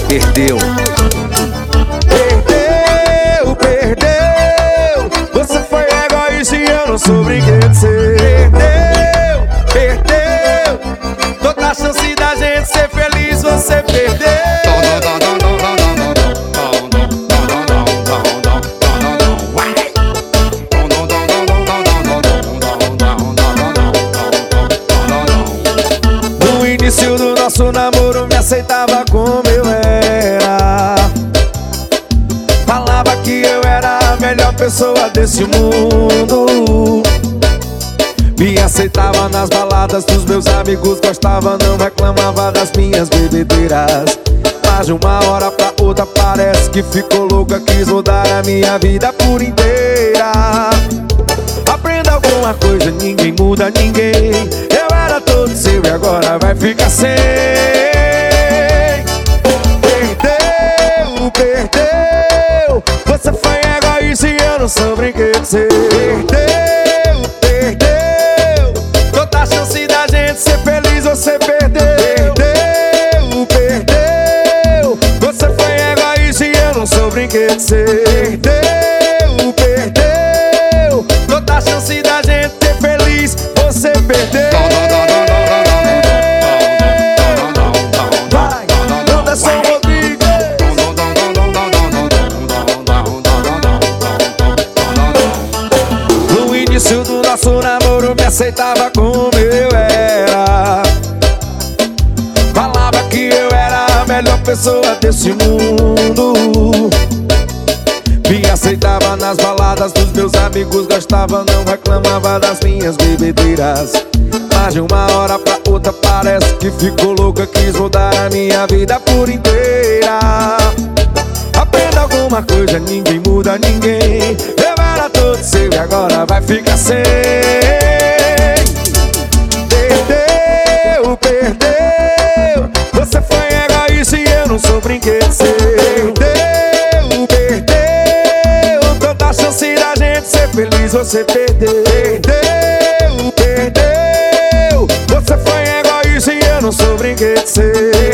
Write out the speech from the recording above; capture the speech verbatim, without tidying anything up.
perdeu. Perdeu, perdeu. Você foi egoísta e eu não sou brinquedo seu. Perdeu, perdeu. Toda a chance da gente ser feliz você perdeu. No início do nosso namoro me aceitava como eu era. Falava que eu era a melhor pessoa desse mundo. Me aceitava nas baladas dos meus amigos, gostava, não reclamava das minhas bebedeiras. Mas de uma hora pra outra parece que ficou louca, quis mudar a minha vida por inteira. Aprenda alguma coisa, ninguém muda ninguém. Eu era todo seu e agora vai ficar sem. Perdeu, perdeu. Você foi egoísta e eu não sou brinquedo seu. Perdeu, perdeu. Toda a chance da gente ser feliz você perdeu. Perdeu, perdeu. Você foi egoísta e eu não sou brinquedo seu. Perdeu, perdeu. Toda a chance da gente ser feliz você perdeu. Vai, Anderson Rodrigues. No início do nosso namoro me aceitava como eu era. Falava que eu era a melhor pessoa desse mundo. Me aceitava nas baladas dos meus amigos, gostava, não reclamava das minhas bebedeiras. Mas de uma hora pra outra parece que ficou louca, quis mudar a minha vida por inteira. Aprenda alguma coisa, ninguém muda ninguém. Eu era todo seu e agora vai ficar sem. Perdeu, perdeu. Você foi egoísta e eu não sou brinquedo seu. Perdeu, perdeu. Toda a chance da gente ser feliz você perdeu. Perdeu, perdeu. Você foi egoísta e eu não sou brinquedo seu.